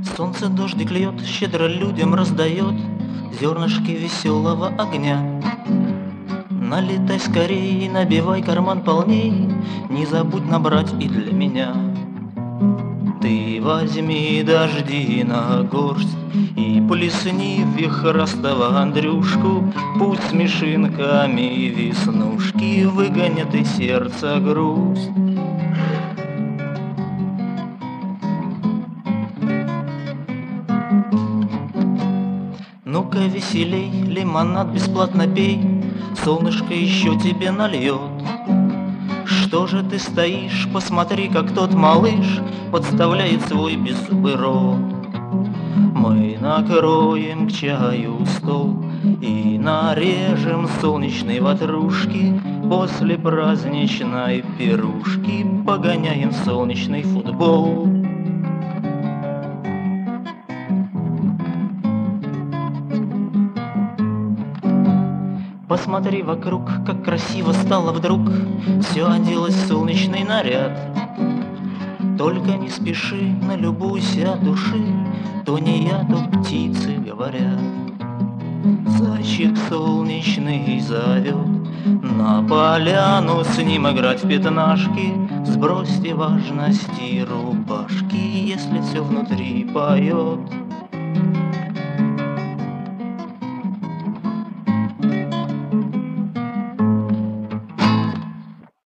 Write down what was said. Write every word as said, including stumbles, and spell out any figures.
Солнце дождик льет, щедро людям раздает зернышки веселого огня. Налетай скорей, набивай карман полней, не забудь набрать и для меня. Ты возьми дожди на горсть и плесни в вихрастого Андрюшку, пусть смешинками веснушки выгонят из сердца грусть. Ну-ка веселей, лимонад бесплатно пей, солнышко еще тебе нальет. Что же ты стоишь, посмотри, как тот малыш подставляет свой беззубый рот. Мы накроем к чаю стол и нарежем солнечные ватрушки, после праздничной пирушки погоняем солнечный футбол. Посмотри вокруг, как красиво стало вдруг, все оделось в солнечный наряд. Только не спеши, налюбуйся от души, то не я, то птицы говорят. Зайчик солнечный зовет на поляну с ним играть в пятнашки. Сбросьте важности рубашки, если все внутри поет.